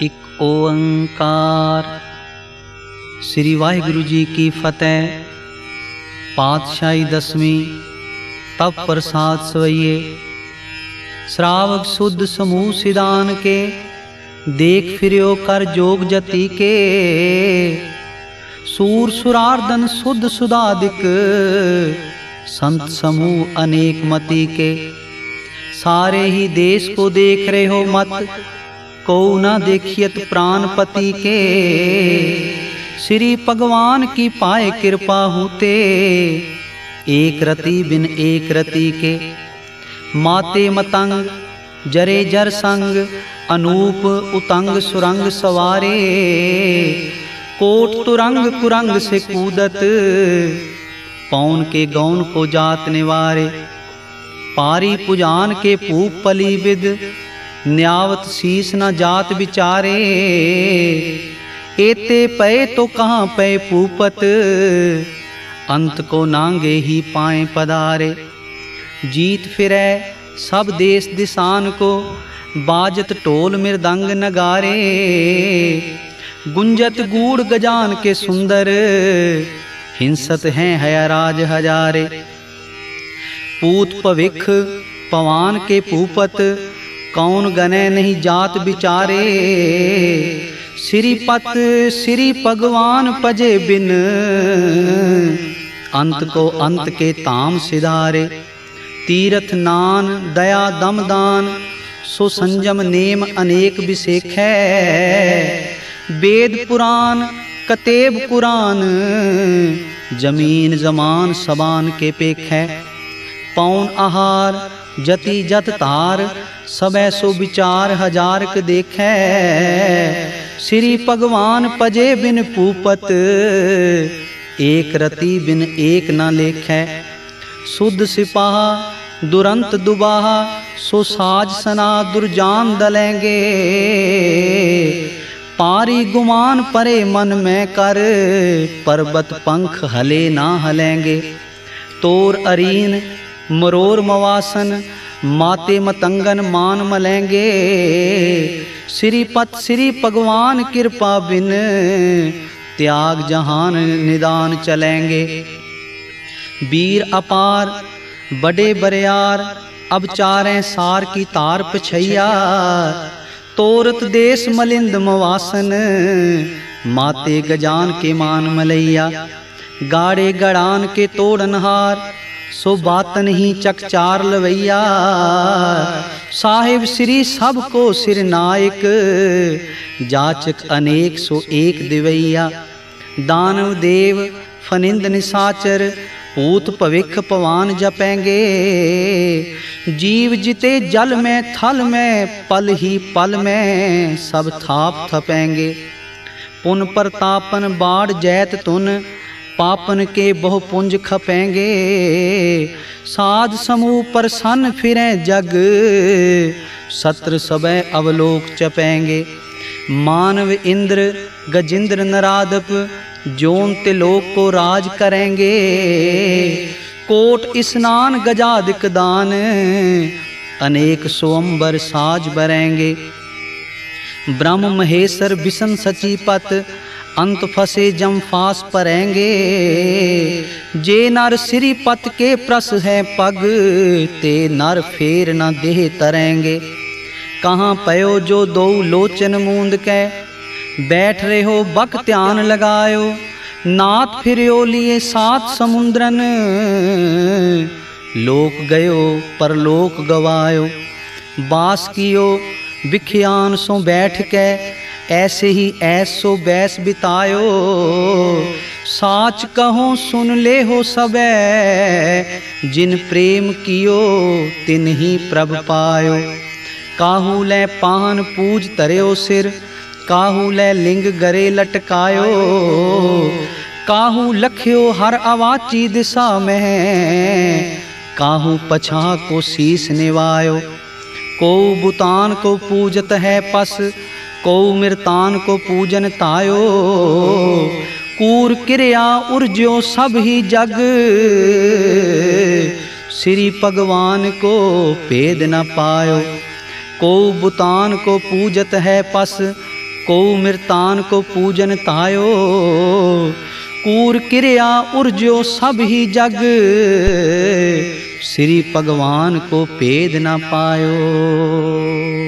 एक ओंकार। श्री वाहिगुरु जी की फतेह। पातशाही दसवीं तप प्रसाद सवैये। श्रावक शुद्ध समूह सिदान के, देख फिर्यो कर जोग जति के। सूर सुरार्दन शुद्ध सुदादिक, संत समूह अनेक मति के। सारे ही देश को देख रहे हो मत, को न देखियत प्राणपति के। श्री भगवान की पाए कृपा होते, एक रति बिन एक रति के। माते मतंग जरे जर संग, अनूप उतंग सुरंग सवारे। कोट तुरंग कुरंग से कूदत, पौन के गौन को जात निवारे। पारी पुजान के पूप पली विद, न्यावत शीस न जात विचारे। एते पए तो कहाँ पे पूपत, अंत को नांगे ही पाए पधारे। जीत फिरै सब देश दिसान को, बाजत ढोल मृदंग नगारे। गुंजत गूढ़ गजान के सुंदर, हिंसत हैं हयाराज हजारे। पूत पविख पवान के पूपत, कौन गने नहीं जात बिचारे। श्रीपत श्री भगवान पजे बिन, अंत को अंत के ताम सिधारे। तीरथ नान दया दम दान, सो संजम नेम अनेक विशेख है। वेद पुराण कतेब कुरान, जमीन जमान सबान के पेख है। पौन आहार जति जत तार, सबै सो विचार हजारक देखै। श्री भगवान पजे बिन पूपत, एक रति बिन एक न लेखै। शुद्ध सिपाहा दुरंत दुबाहा, सो साज सना दुर्जान दलेंगे। पारी गुमान परे मन में कर, पर्वत पंख हले ना हलेंगे। तोर अरीन मरोर मवासन, माते मतंगन मान मलेंगे। श्रीपत श्री भगवान कृपा बिन, त्याग जहान निदान चलेंगे। वीर अपार बड़े बरियार, अब चारें सार की तार पछैया। तोरत देश मलिंद मवासन, माते गजान के मान मलैया। गाड़े गड़ान के तोड़नहार, सो बातन ही चकचार लवैया। साहिब श्री सब को सिर नायक, जाचक अनेक सो एक दिवैया। दानव देव फनिंद निशाचर, पूत पविख पवान जपेंगे। जीव जिते जल में थल में, पल ही पल में सब थाप थपेंगे। पुन प्रतापन बाढ़ जैत तुन, पापन के बहु पुंज खपेंगे। साध समूह प्रसन्न फिरें जग, सत्र सबे अवलोक चपेंगे। मानव इंद्र गजिंद्र नरादप, जोन तिलोक को राज करेंगे। कोट स्नान गजादिक दान, अनेक स्वयंवर साज बरेंगे। ब्रह्म महेश्वर विष्णु सचीपत, अंत फंसे जम फास परेंगे। जे नर श्रीपत के प्रस है पग, ते नर फेर न देह तरेंगे। कहाँ पयो जो दो लोचन मूंद के, बैठ रहे हो बक ध्यान लगायो। नाथ फिर्यो लिए सात समुद्रन, लोक गयो परलोक गवायो। बास कियो विख्यान सो बैठ के, ऐसे ही ऐसो बैस बितायो। साच कहो सुन ले हो सबे, जिन प्रेम कियो तिन ही प्रभ पायो। काहू ले पान पूज तर्यो सिर, काहू ले लिंग गरे लटकायो। काहू लख्यो हर अवाची दिशा में, काहू पछा को शीस निवायो। को बुतान को पूजत है पस, को मृतान को पूजन तायो। कूर क्रिया उर्ज्यो सब ही जग, श्री भगवान को भेद न पायो। को बुतान को पूजत है पस, को मृतान को पूजन तायो, कूर किरिया उर्ज्यो सब ही जग, श्री भगवान को भेद न पायो।